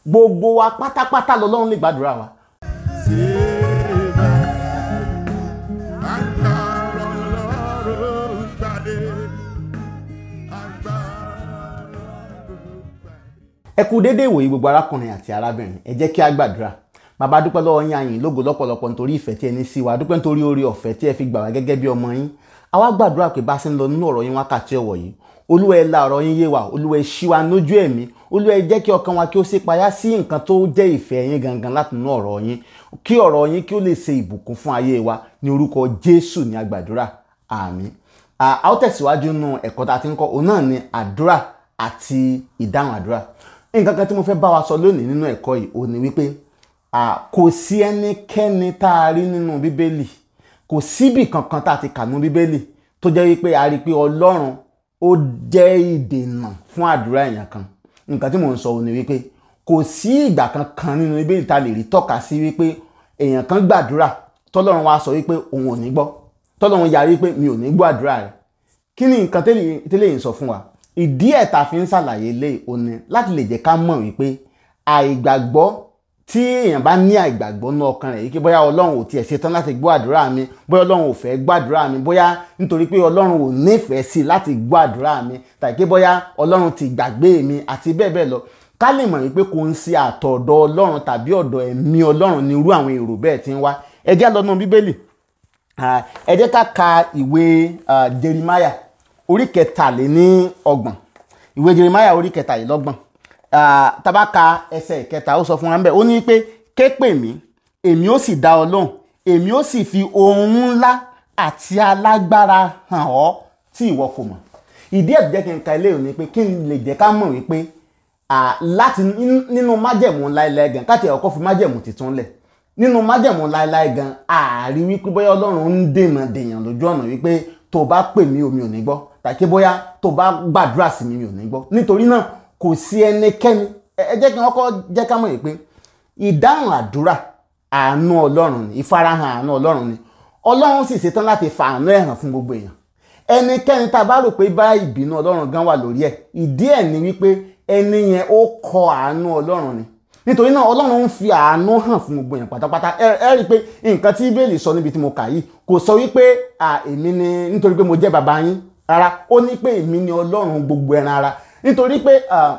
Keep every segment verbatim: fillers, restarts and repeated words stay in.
gbogbo wa pátápátá lọ́lọ́run lè gbàdúrà wa. Ẹ kú déédéé ìwòyí gbogbo arákùnrin àti arábìnrin, ẹ jẹ́ kí a gbàdúrà. Bàbá, dúpẹ́ lọ́wọ́ yín, àyìn lógo lọ́pọ̀lọpọ̀ nítorí ìfẹ́ tí ẹ ní sí wa, dúpẹ́ nítorí oore ọ̀fẹ́ tí ẹ fi gbà wá gẹ́gẹ́ bí ọmọ yín. A wá gbàdúrà pé bá ṣe ń lọ nínú ọ̀rọ̀ yín wákàtí ọ̀wọ̀ yìí, Olúwa ẹ la ọ̀rọ̀ yín yé wa, Olúwa ẹ ṣí wa lójú ẹ̀mí, Olúwa ẹ jẹ́ kí ọkàn wa kí ó ṣípayá sí nǹkan tó jẹ́ ìfẹ́ yín gangan láti inú ọ̀rọ̀ yín, kí ọ̀rọ̀ yín kí ó lè ṣe ìbùkún fún ayé wa. Ní orúkọ Jésù ni a gbàdúrà, àmín. A ó tẹ̀síwájú nínú ẹ̀kọ́ tá a ti ń kọ́, òun náà ni àdúrà àti ìdáhùn àdúrà. Nǹkan kan tí mo fẹ́ bá wa sọ lónìí nínú ẹ̀kọ́ yìí òun ni wípé kò sí ẹnikẹ́ni tá a rí nínú Bíbélì, kò síbì kankan tá a ti kà nínú Bíbélì tó jẹ́ wípé a rí pé Ọlọ́run ó jẹ́ ìdènà fún àdúrà èèyàn kan. Nǹkan tí mò ń sọ òun ni wípé kò sí ìgbà kankan nínú Bíbélì tá a lè rí tọ́ka sí wípé èèyàn kan gbàdúrà tọ́lọ́run wá sọ wípé òun ò ní gbọ́, tọ́lọ́run yarí pé mi ò ní gbọ́ àdúrà rẹ̀. Kí ni nǹkan tẹ́lẹ̀ yìí sọ fún wa? Ìdí ẹ̀ tá fi ń ṣàlàyé lé òní láti lè jẹ́ ká mọ̀ wípé àìgbàgbọ́, tí èèyàn bá ní àìgbàgbọ́ ní ọkàn rẹ̀ yìí kí bóyá Ọlọ́run ò tiẹ̀ ṣetán láti gbọ́ àdúrà mi, bóyá Ọlọ́run ò fẹ́ gbọ́ àdúrà mi, bóyá nítorí pé Ọlọ́run ò nífẹ̀ẹ́ sí láti gbọ́ àdúrà mi, tàbí pé bóyá Ọlọ́run ti gbàgbé mi àti bẹ́ẹ̀ bẹ́ẹ̀ lọ. Ká lè mọ̀ wípé kò ń ṣe àtọ̀dọ̀ Ọlọ́run tàbí ọ̀dọ̀ ẹ̀mí Ọlọ́run ní irú àwọn èrò bẹ́ẹ̀ tí ń wá. Ẹ jẹ́ lọ nínú Bíbélì, ẹ jẹ́ ká ka ìwé Jeremáyà orí kẹtàléní ọgbọ̀n. Ìwé Jeremáyà orí kẹtàlélọ́gbọ̀n, tá bá ka ẹsẹ̀ ìkẹta, ó sọ fún wa ńbẹ̀, ó ní pé ké pè mí èmi ó sì dá ọ lóhùn, èmi ó sì fi ohun ńlá àti alágbára hàn ọ́ tí ìwọ kò mọ̀. Ìdí ẹ̀ tó jẹ́ kí n ka ilé òní pé kí n lè jẹ́ ká mọ̀ wípé láti nínú májẹ̀mú láéláé gan, káti ọkọ̀ fi májẹ̀mú titun lẹ̀, nínú májẹ̀mú láéláé gan ààrí wípé bóyá Ọlọ́run ń dènà dèèyàn lójú ọ̀nà wípé tó bá pè mí omi ò ní gbọ́, tàbí bóyá tó bá gbàdúrà sí mi mi ò ní gbọ́. Nítorí náà kò sí ẹnikẹ́ni, ẹ jẹ́ kí wọ́n kọ́ jẹ́ ká mọ̀ yìí pé ìdáhùn àdúrà àánú Ọlọ́run ni, ìfarahàn àánú Ọlọ́run ni. Ọlọ́run sì ṣetán láti fa àánú ẹ̀ hàn fún gbogbo èèyàn. Ẹnikẹ́ni tá a bá rò pé bá ìbínú Ọlọ́run gan wà lórí ẹ̀, ìdí ẹ̀ ni wípé ẹni yẹn ó kọ àánú Ọlọ́run ni. Nítorí náà Ọlọ́run ń fi àánú hàn fún gbogbo èèyàn pátápátá. Ẹ rí i pé nǹkan tí Bíbélì sọ níbi tí mo kà yìí kò sọ wípé èmi ni nítorí pé mo jẹ́ bàbá yín, rárá, ó ní pé èmi ni Ọlọ́run gbogbo ẹran ara. Nítorí pé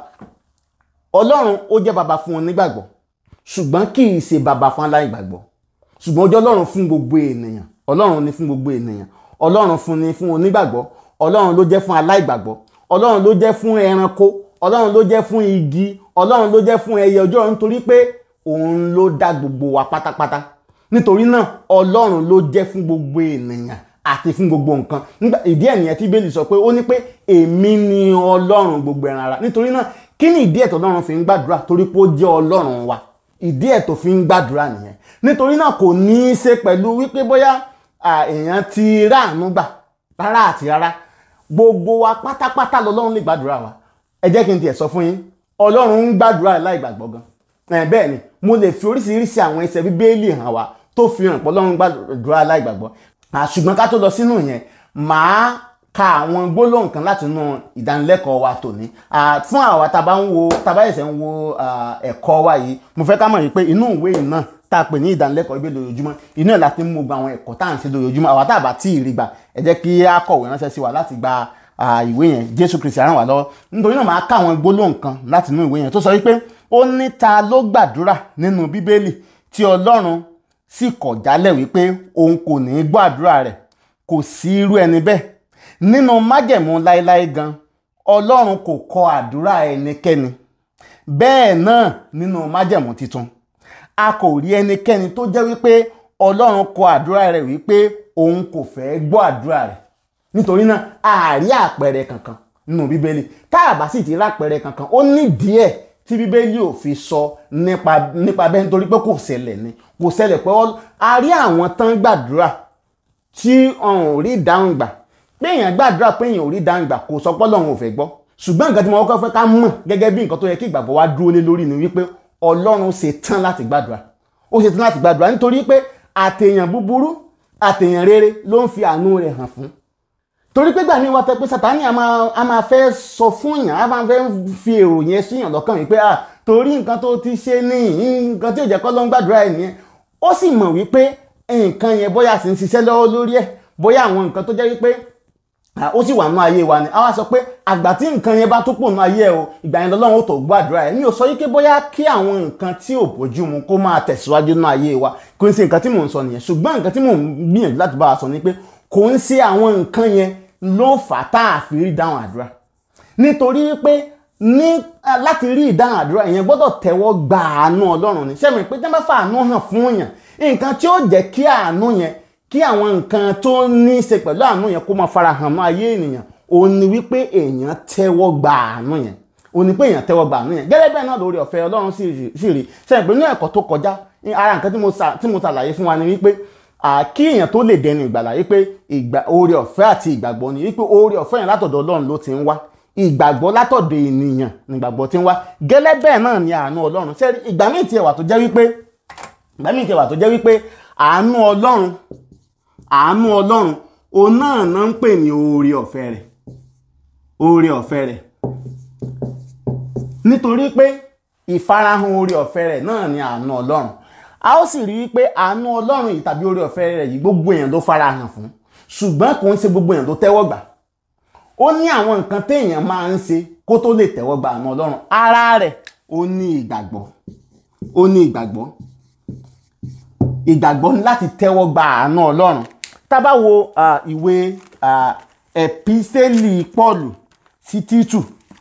Ọlọ́run ó jẹ́ bàbá fún onígbàgbọ́ ṣùgbọ́n kì í ṣe bàbá fún aláìgbàgbọ́, ṣùgbọ́n ó jẹ́ Ọlọ́run fún gbogbo ènìyàn. Ọlọ́run ni fún gbogbo ènìyàn, Ọlọ́run fún ni fún onígbàgbọ́, Ọlọ́run ló jẹ́ fún aláìgbàgbọ́, Ọlọ́run ló jẹ́ fún ẹranko, Ọlọ́run ló jẹ́ fún igi, Ọlọ́run ló jẹ́ fún ẹyẹ ọjọ́, nítorí pé òun ló dá gbogbo wa pátápátá. Nítorí náà Ọlọ́run ló jẹ́ fún gbogbo ènìyàn àti fún gbogbo nǹkan. Ìdí ẹ̀ nìyẹn tí Bíbélì sọ pé ó ní pé èmi ni Ọlọ́run gbogbo ẹran ara. Nítorí náà kí ni ìdí ẹ̀ tó Ọlọ́run fi ń gbàdúrà? Torí pé ó jẹ́ Ọlọ́run wa. Ìdí ẹ̀ tó fi ń gbàdúrà nìyẹn. Nítorí náà kò ní í ṣe pẹ̀lú wípé bóyá èèyàn ti ráàánú gbà, rárá àti rárá. Gbogbo wa pátápátá lọ́lọ́run lè gbàdúrà wa. Ẹ jẹ́ kí n tiẹ̀ sọ fún yín, Ọlọ́run ń gbàdúrà láìgbàgbọ́ gan. Bẹ́ẹ̀ ni, mo lè fi oríṣiríṣi àwọn ẹsẹ̀ Bíbélì hàn wá tó fi hàn pé Ọlọ́run gbàdúrà láìgbàgbọ́. Ṣùgbọ́n ká tó lọ sínú yẹn, màá ka àwọn gbólóhùn kan láti inú ìdánilẹ́kọ̀ọ́ wa tòní. Fún àwa tá bá ń wo, tá bá ẹ̀sẹ̀ ń wo ẹ̀kọ́ wa yìí, mo fẹ́ ká mọ̀ wípé inú ìwé yìí náà tá a pè ní ìdánilẹ́kọ̀ọ́ Bíbélì lójoojúmọ́, inú ẹ̀ láti mú gba àwọn ẹ̀kọ́ tá à ń ṣe lójoojúmọ́. Àwa tá a bá tí ì rí gbà, ẹ jẹ́ kí a kọ̀wé ránṣẹ́ sí wa láti gba ìwé yẹn. Jésù Kristi á ràn wá lọ́wọ́. Nítorí náà màá ká àwọn gbólóhùn kan láti inú ìwé yẹn tó sọ wípé ó ní ta ló gbàdúrà nínú Bíbélì tí Ọlọ́run sì kọ̀ jálẹ̀ wípé òun kò ní gbọ́ àdúrà rẹ̀. Kò sí irú ẹni bẹ́ẹ̀. Nínú májẹ̀mú láéláé gan, Ọlọ́run kò kọ àdúrà ẹnikẹ́ni. Bẹ́ẹ̀ náà nínú májẹ̀mú titun, a kò rí ẹnikẹ́ni tó jẹ́ wípé Ọlọ́run kọ àdúrà rẹ̀ wípé òun kò fẹ́ gbọ́ àdúrà rẹ̀. Nítorí náà a rí àpẹẹrẹ kankan nínú Bíbélì. Tá a bá sì ti rí àpẹẹrẹ kankan, ó ní díẹ̀ tí Bíbélì ò fi sọ nípa nípa bẹ́ẹ̀, nítorí pé kò ṣẹlẹ̀ ni kò ṣẹlẹ̀ pé a rí àwọn tán gbàdúrà tí ọ̀hún rí dáhùn gbà. Pé èèyàn gbàdúrà pé èèyàn ò rí dáhùn gbà kò sọ pé Ọlọ́run ò fẹ́ gbọ́. Ṣùgbọ́n nǹkan tí mo kọ́kọ́ fẹ́ ká mọ̀ gẹ́gẹ́ bí nǹkan tó yẹ kí ìgbàgbọ́ wa dúró lé lórí ni wípé Ọlọ́run ṣe tán láti gbàdúrà. Ó ṣe tán láti gbàdúrà nítorí pé àtèèyàn búburú àtèèyàn rere ló ń fi àánú rẹ̀ hàn fún. Torí pé gbà ní wọ́n tẹ́ pé Sátánì a máa fẹ́ sọ fún èèyàn, a máa fẹ́ fi èrò yẹn síyàn lọ́kàn wípé torí nǹkan tó ti ṣe ní nǹkan tí ò jẹ́ kọ́ ló ń gbàdúrà ẹ̀ nìyẹn. Ó sì mọ̀ wípé nǹkan yẹn bóyá sì ń ṣiṣẹ́ lọ́wọ́ lórí ẹ̀, bóyá àwọn nǹkan tó jẹ́ wípé ó sì wà nínú ayé wa ni. A wá sọ pé àgbà tí nǹkan yẹn bá tó pò nínú ayé ẹ o, ìgbà yẹn lọ́lọ́run ó tó gbàdúrà ẹ̀. Mi ò sọ wípé bóyá kí àwọn nǹkan tí ò bójú mu kó máa tẹ̀síwájú nínú ayé wa, kò ń ṣe nǹkan tí mò ń sọ nìyẹn. Ṣùgbọ́n nǹkan tí mò ń gbìyànjú láti bá wa sọ ni pé kò ń ṣe àwọn nǹkan yẹn ló fà tá a fi rí dáhùn àdúrà. Nítorí pé ní láti rí ìdáhùn àdúrà èèyàn gbọ́dọ̀ tẹ́wọ́ gba àánú Ọlọ́run ni. Ṣé mi pé tí wọ́n bá fa àánú hàn fún èèyàn, nǹkan tí ó jẹ́ kí àánú yẹn, kí àwọn nǹkan tó ní í ṣe pẹ̀lú àánú yẹn kó máa farahàn mọ́ ayé ènìyàn, ó ní wípé èèyàn tẹ́wọ́ gba àánú yẹn. Ó ní pé èèyàn tẹ́wọ́ gba àánú yẹn. Gẹ́gẹ́ bẹ́ẹ̀ náà lórí ọ̀fẹ́ Ọlọ́run sì rí. Ṣé mi pé ní ẹ̀kọ́ tó kọjá, ara nǹkan tí mo ṣàlàyé fún wa ni wípé kí èèyàn tó lè dẹni ìgbàlà, wípé oore ọ̀fẹ́ àti ìgbàgbọ́ ni, wípé oore ọ̀fẹ́ yẹn látọ̀dọ̀ Ọlọ́run ló ti ń wá, ìgbàgbọ́ látọ̀dọ̀ ènìyàn ni ìgbàgbọ́ ti ń wá. Gẹ́lẹ́ bẹ́ẹ̀ náà ni àánú Ọlọ́run. Ṣé ìgbà míì tí ẹ wà tó jẹ́ wípé ìgbà míì tí ẹ wà tó jẹ́ wípé àánú Ọlọ́run àánú Ọlọ́run òun náà náà ń pè ní oore ọ̀fẹ́ rẹ̀ oore ọ̀fẹ́ rẹ̀ nítorí pé ìfarahàn oore ọ̀fẹ́ rẹ̀ náà ni àánú Ọlọ́run. A ó sì rí wípé àánú Ọlọ́run yìí tàbí oore ọ̀fẹ́ rẹ̀ yìí gbogbo èèyàn ló farahàn fún, ṣùgbọ́n kò ń ṣe gbogbo èèyàn tó tẹ́wọ́ gbà. Ó ní àwọn nǹkan téèyàn máa ń ṣe kó tó lè tẹ́wọ́ gba àánú Ọlọ́run. Ara rẹ̀ ó ní ìgbàgbọ́ ó ní ìgbàgbọ́ ìgbàgbọ́ ní láti tẹ́wọ́ gba àánú Ọlọ́run. Tá bá wo ìwé ẹ̀písẹ́lì Pọ́ọ̀lù sí Títù,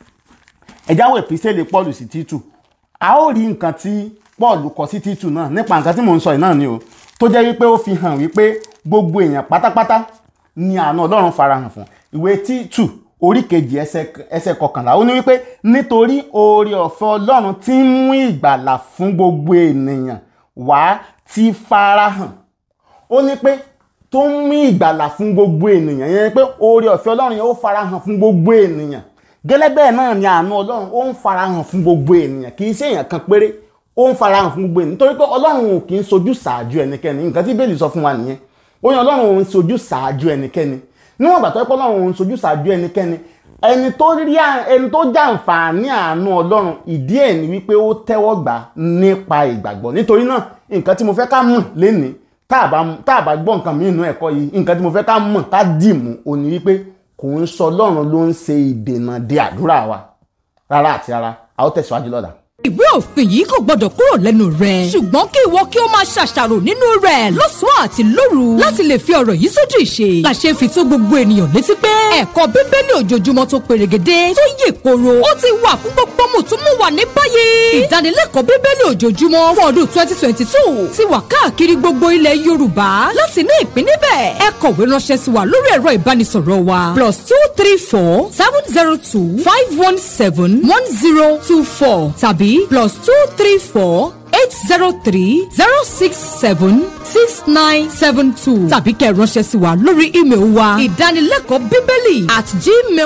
ẹ já wo ẹ̀písẹ́lì Pọ́ọ̀lù sí Títù, a ó rí nǹkan tí Pọ́ọ̀lù kọ sí Títù náà nípa nǹkan tí mò ń sọ yìí náà ni o, tó jẹ́ wípé ó fi hàn wípé gbogbo èèyàn pátápátá ni àánú Ọlọ́run farahàn fún. Ìwé Títù orí kejì ẹsẹ̀ kọkànlá ó ní wípé nítorí oore ọ̀fẹ́ Ọlọ́run tí ń mú ìgbàlà fún gbogbo ènìyàn wá ti farahàn. Ó ní pé tó ń mú ìgbàlà fún gbogbo ènìyàn, yẹn pé oore ọ̀fẹ́ Ọlọ́run yẹn ó farahàn fún gbogbo ènìyàn. Gẹ́lẹ́ bẹ́ẹ̀ náà ni àánú Ọlọ́run ó ń farahàn fún gbogbo ènìyàn, kì í ṣe èèyàn kan péré, ó ń farahàn fún gbogbo ènìyàn. Nítorí pé Ọlọ́run ò kì í sojú ṣáájú ẹnikẹ́ni, nǹkan tí Bíbélì sọ fún wa nìyẹn. Ó ní Ọlọ́run ò ń sojú ṣáájú ẹnikẹ́ni. Níwọ̀n ìgbà tó yẹ pé Ọlọ́run ò ń sojú ṣáájú ẹnikẹ́ni, ẹni tó rí ẹni tó jàǹfààní àánú Ọlọ́run, ìdí ẹ̀ ni wípé ó tẹ́wọ́ gbà nípa ìgbàgbọ́. Nítorí náà nǹkan tí mo fẹ́ ká mọ̀ lénìí, tá a bá gbọ́ nǹkan mìíràn nínú ẹ̀kọ́ yìí, nǹkan tí mo fẹ́ ká mọ̀ ká dì mú ó ní wípé kò ń sọ Ọlọ́run ló ń ṣe ìdènà de àdúrà wa rárá àti rárá. A ó tẹ̀síwájú lọ́la. Ìwé òfin yìí kò gbọdọ̀ kúrò lẹ́nu rẹ̀, ṣùgbọ́n kí ìwọ kí o máa ṣàṣàrò nínú rẹ̀ lọ́sàn-án àti lóru láti lè fi ọ̀rọ̀ yìí sójú ìṣe. Làṣẹ fi tó gbogbo ènìyàn létí pé ẹ̀kọ́ Bíbélì ojoojúmọ́ tó perégedé tó yè koro ó ti wà fún gbogbo mùtúmùwà ní báyìí. Ìdánilẹ́kọ̀ọ́ Bíbélì ojoojúmọ́ fún ọdún twenty twenty two ti wà káàkiri gbogbo ilẹ̀ Yorùbá. Láti ní ìpín níbẹ̀, ẹ kọ̀wé ránṣẹ́ sí wa lórí ẹ̀rọ ìbánisọ̀rọ̀ wa plus two three four seven zero two five one seven one zero two four tàbí plus two three four eight zero three zero six seven six nine seven two tàbí kẹ́ ránṣẹ́ sí wa lórí email wa ìdánilẹ́kọ̀ọ́ bíbélì at gmail.